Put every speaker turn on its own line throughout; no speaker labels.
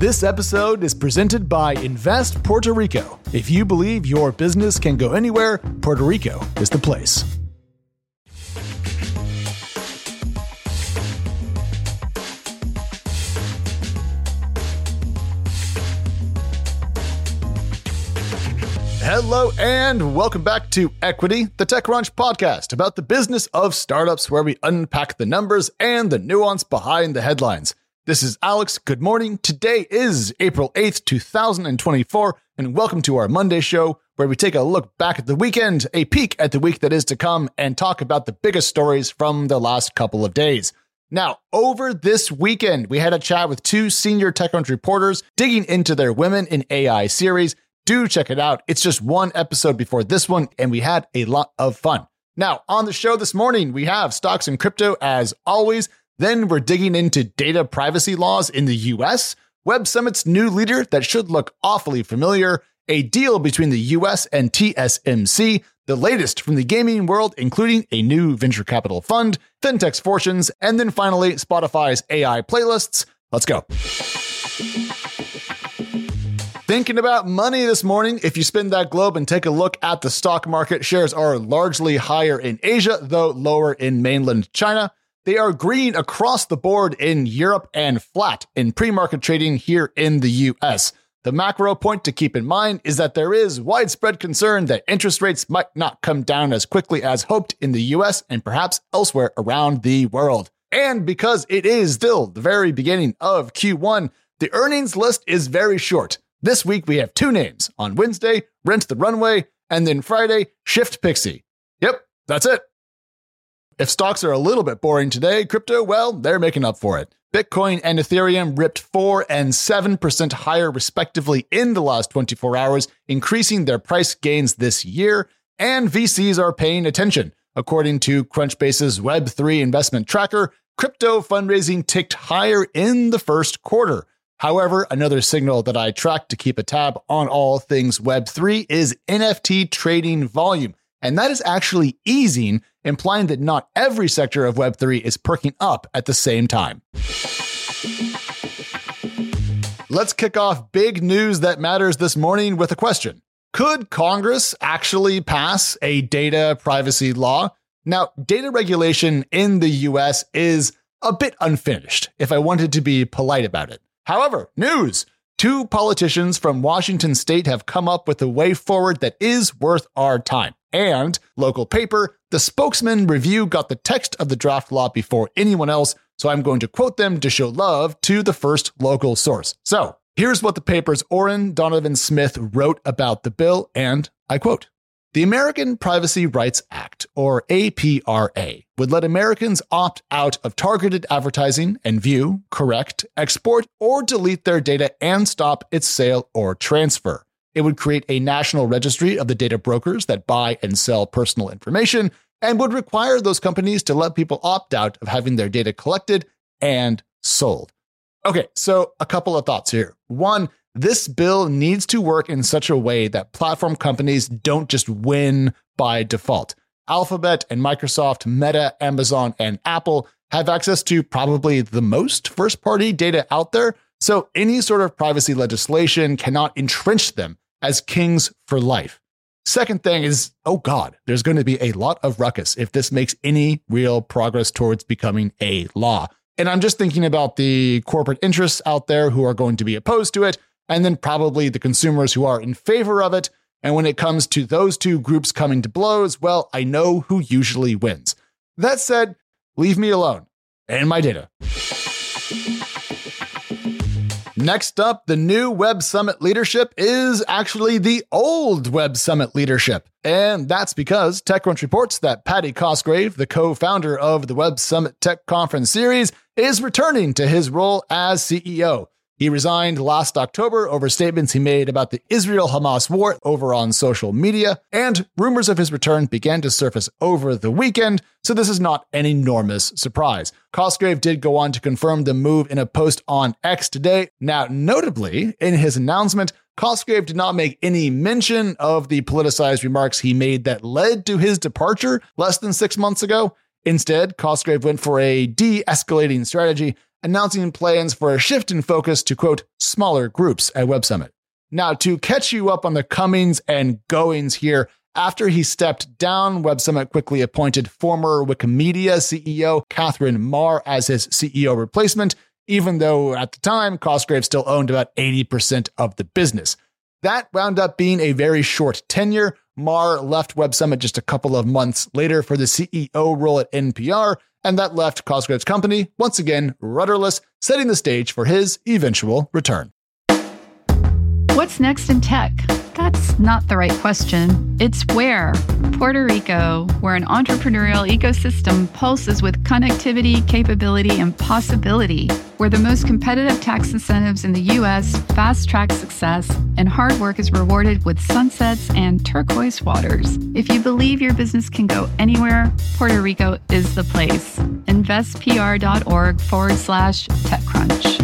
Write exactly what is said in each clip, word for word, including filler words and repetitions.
This episode is presented by Invest Puerto Rico. If you believe your business can go anywhere, Puerto Rico is the place. Hello and welcome back to Equity, the TechCrunch podcast about the business of startups where we unpack the numbers and the nuance behind the headlines. This is Alex. Good morning. Today is April eighth, two thousand twenty-four, and welcome to our Monday show where we take a look back at the weekend, a peek at the week that is to come, and talk about the biggest stories from the last couple of days. Now, over this weekend, we had a chat with two senior TechCrunch reporters digging into their Women in A I series. Do check it out. It's just one episode before this one, and we had a lot of fun. Now, on the show this morning, we have stocks and crypto as always. Then we're digging into data privacy laws in the U S, Web Summit's new leader that should look awfully familiar, a deal between the U S and T S M C, the latest from the gaming world, including a new venture capital fund, fintech's fortunes, and then finally, Spotify's A I playlists. Let's go. Thinking about money this morning, if you spin that globe and take a look at the stock market, shares are largely higher in Asia, though lower in mainland China. They are green across the board in Europe and flat in pre-market trading here in the U S. The macro point to keep in mind is that there is widespread concern that interest rates might not come down as quickly as hoped in the U S and perhaps elsewhere around the world. And because it is still the very beginning of Q one, the earnings list is very short. This week we have two names. On Wednesday, Rent the Runway, and then Friday, Shift Pixie. Yep, that's it. If stocks are a little bit boring today, crypto, well, they're making up for it. Bitcoin and Ethereum ripped four and seven percent higher respectively in the last twenty-four hours, increasing their price gains this year, and V Cs are paying attention. According to Crunchbase's Web three investment tracker, crypto fundraising ticked higher in the first quarter. However, another signal that I track to keep a tab on all things Web three is N F T trading volume. And that is actually easing, implying that not every sector of Web three is perking up at the same time. Let's kick off big news that matters this morning with a question. Could Congress actually pass a data privacy law? Now, data regulation in the U S is a bit unfinished, if I wanted to be polite about it. However, news! Two politicians from Washington state have come up with a way forward that is worth our time. And, local paper, the Spokesman Review got the text of the draft law before anyone else, so I'm going to quote them to show love to the first local source. So, here's what the paper's Orrin Donovan Smith wrote about the bill, and I quote, "The American Privacy Rights Act, or A P R A, would let Americans opt out of targeted advertising and view, correct, export, or delete their data and stop its sale or transfer. It would create a national registry of the data brokers that buy and sell personal information and would require those companies to let people opt out of having their data collected and sold." Okay, so a couple of thoughts here. One, this bill needs to work in such a way that platform companies don't just win by default. Alphabet and Microsoft, Meta, Amazon, and Apple have access to probably the most first-party data out there, so any sort of privacy legislation cannot entrench them as kings for life. Second thing is, oh God, there's going to be a lot of ruckus if this makes any real progress towards becoming a law. And I'm just thinking about the corporate interests out there who are going to be opposed to it, and then probably the consumers who are in favor of it. And when it comes to those two groups coming to blows, well, I know who usually wins. That said, leave me alone and my data. Next up, the new Web Summit leadership is actually the old Web Summit leadership. And that's because TechCrunch reports that Paddy Cosgrave, the co-founder of the Web Summit Tech Conference series, is returning to his role as C E O. He resigned last October over statements he made about the Israel-Hamas war over on social media, and rumors of his return began to surface over the weekend, so this is not an enormous surprise. Cosgrave did go on to confirm the move in a post on X today. Now, notably, in his announcement, Cosgrave did not make any mention of the politicized remarks he made that led to his departure less than six months ago. Instead, Cosgrave went for a de-escalating strategy, announcing plans for a shift in focus to, quote, smaller groups at Web Summit. Now, to catch you up on the comings and goings here, after he stepped down, Web Summit quickly appointed former Wikimedia C E O Catherine Marr as his C E O replacement, even though at the time, Cosgrave still owned about eighty percent of the business. That wound up being a very short tenure. Marr left Web Summit just a couple of months later for the C E O role at N P R, and that left Cosgrave's company, once again, rudderless, setting the stage for his eventual return.
What's next in tech? That's not the right question. It's where. Puerto Rico, where an entrepreneurial ecosystem pulses with connectivity, capability, and possibility, where the most competitive tax incentives in the U S fast-track success, and hard work is rewarded with sunsets and turquoise waters. If you believe your business can go anywhere, Puerto Rico is the place. investpr.org forward slash TechCrunch.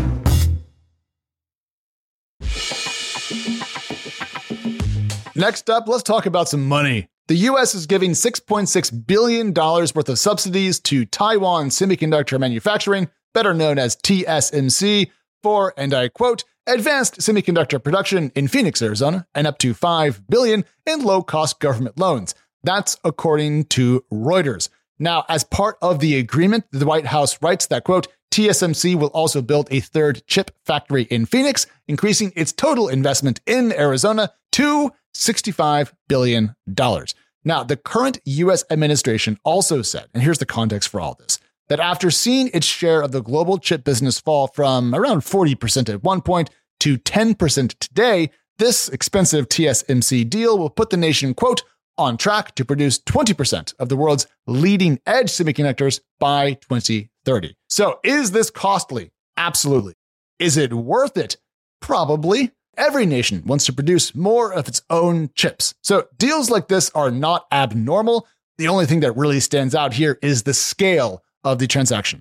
Next up, let's talk about some money. The U S is giving six point six billion dollars worth of subsidies to Taiwan Semiconductor Manufacturing, better known as T S M C, for, and I quote, advanced semiconductor production in Phoenix, Arizona, and up to five billion dollars in low-cost government loans. That's according to Reuters. Now, as part of the agreement, the White House writes that, quote, T S M C will also build a third chip factory in Phoenix, increasing its total investment in Arizona to sixty-five billion dollars. Now, the current U S administration also said, and here's the context for all this, that after seeing its share of the global chip business fall from around forty percent at one point to ten percent today, this expensive T S M C deal will put the nation, quote, on track to produce twenty percent of the world's leading edge semiconductors by twenty thirty. So is this costly? Absolutely. Is it worth it? Probably. Every nation wants to produce more of its own chips. So deals like this are not abnormal. The only thing that really stands out here is the scale of the transaction.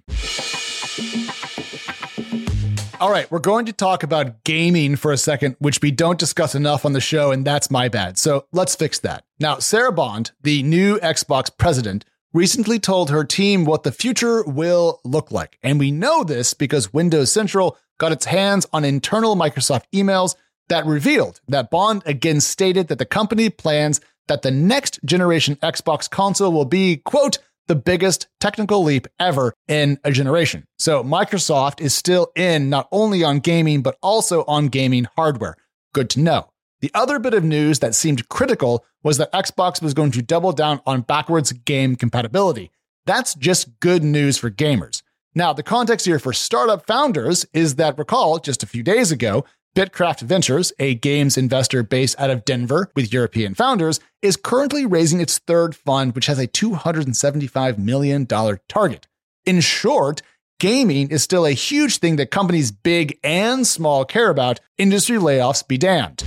All right, we're going to talk about gaming for a second, which we don't discuss enough on the show, and that's my bad. So let's fix that. Now, Sarah Bond, the new Xbox president, recently told her team what the future will look like. And we know this because Windows Central got its hands on internal Microsoft emails that revealed that Bond again stated that the company plans that the next generation Xbox console will be, quote, the biggest technical leap ever in a generation. So Microsoft is still in not only on gaming, but also on gaming hardware. Good to know. The other bit of news that seemed critical was that Xbox was going to double down on backwards game compatibility. That's just good news for gamers. Now, the context here for startup founders is that, recall, just a few days ago, Bitcraft Ventures, a games investor based out of Denver with European founders, is currently raising its third fund, which has a two hundred seventy-five million dollars target. In short, gaming is still a huge thing that companies big and small care about. Industry layoffs be damned.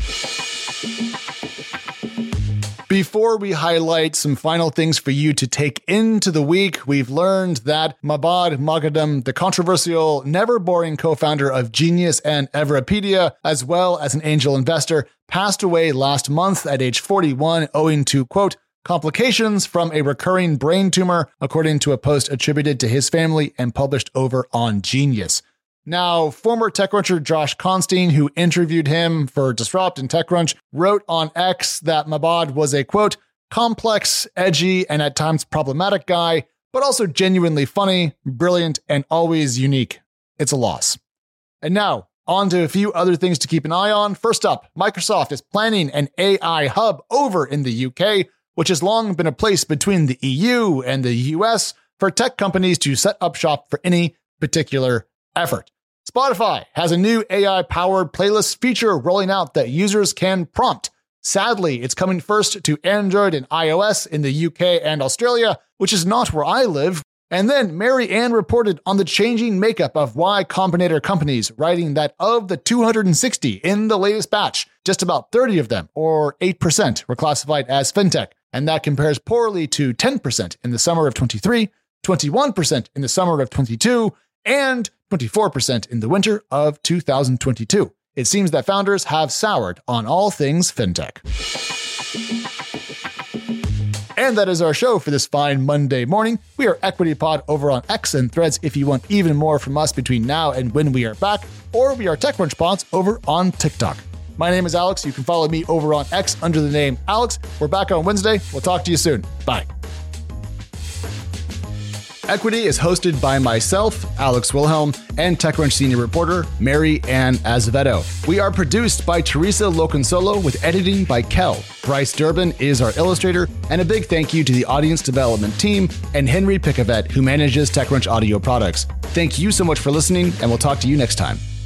Before we highlight some final things for you to take into the week, we've learned that Mahbod Moghadam, the controversial, never boring co-founder of Genius and Everipedia, as well as an angel investor, passed away last month at age forty-one owing to, quote, complications from a recurring brain tumor, according to a post attributed to his family and published over on Genius. Now, former TechCruncher Josh Constein, who interviewed him for Disrupt and TechCrunch, wrote on X that Mahbod was a, quote, complex, edgy, and at times problematic guy, but also genuinely funny, brilliant, and always unique. It's a loss. And now, on to a few other things to keep an eye on. First up, Microsoft is planning an A I hub over in the U K, which has long been a place between the E U and the U S for tech companies to set up shop for any particular effort. Spotify has a new A I-powered playlist feature rolling out that users can prompt. Sadly, it's coming first to Android and iOS in the U K and Australia, which is not where I live. And then Mary Ann reported on the changing makeup of Y Combinator companies, writing that of the two hundred sixty in the latest batch, just about thirty of them, or eight percent, were classified as fintech. And that compares poorly to ten percent in the summer of twenty-three, twenty-one percent in the summer of twenty-two, and twenty-four percent in the winter of two thousand twenty-two. It seems that founders have soured on all things fintech. And that is our show for this fine Monday morning. We are Equity Pod over on X and Threads if you want even more from us between now and when we are back, or we are TechCrunch Pods over on TikTok. My name is Alex. You can follow me over on X under the name Alex. We're back on Wednesday. We'll talk to you soon. Bye. Equity is hosted by myself, Alex Wilhelm, and TechCrunch senior reporter, Mary Ann Azevedo. We are produced by Teresa Loconsolo with editing by Kel. Bryce Durbin is our illustrator, and a big thank you to the audience development team and Henry Picavet, who manages TechCrunch audio products. Thank you so much for listening, and we'll talk to you next time.